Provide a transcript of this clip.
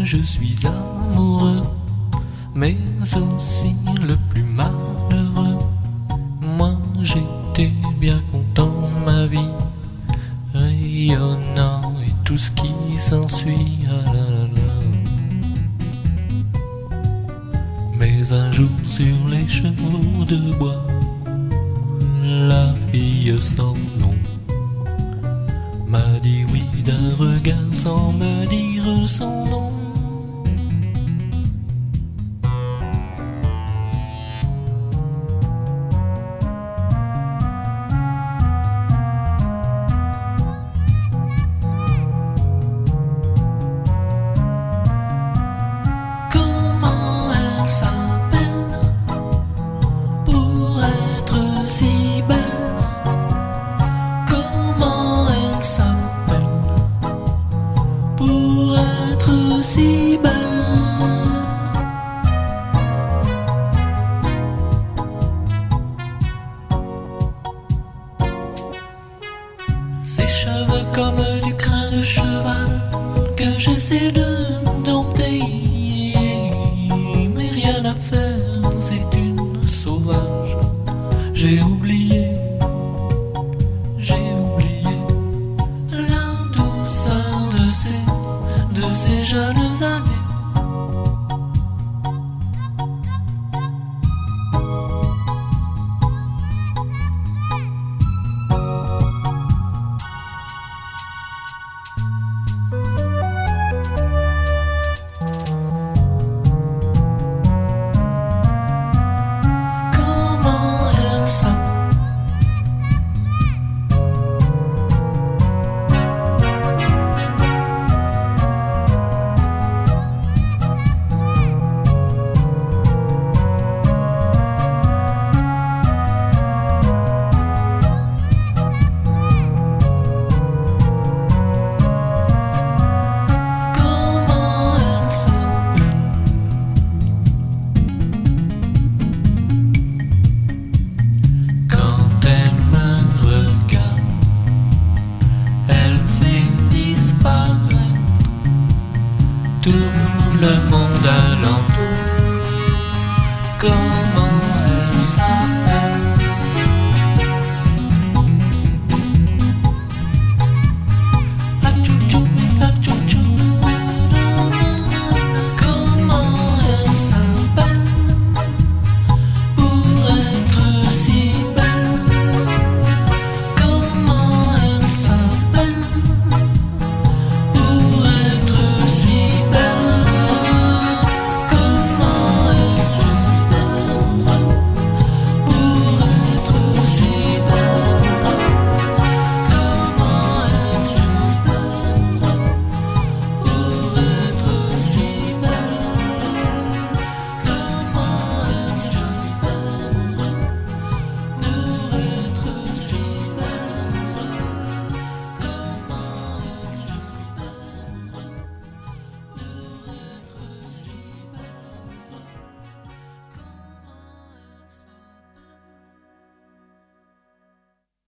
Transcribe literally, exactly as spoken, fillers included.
je suis amoureux, mais aussi le plus malheureux. Moi j'étais bien content de ma vie, rayonnant et tout ce qui s'ensuit. Ah là là. Mais un jour sur les chevaux de bois, la fille sans nom m'a dit oui d'un regard sans me dire son nom. Comment elle s'appelle pour être si belle? Comment elle s'appelle pour être si belle? Ses cheveux comme du crin de cheval que j'essaie de dompter, mais rien à faire, c'est une sauvage. J'ai oublié, j'ai oublié la douceur de ces, de ces jeunes années. Comment elle s'appelle? Comment elle s'appelle? Quand elle me regarde, elle fait disparaître tout le monde alentour. Comment elle s'appelle?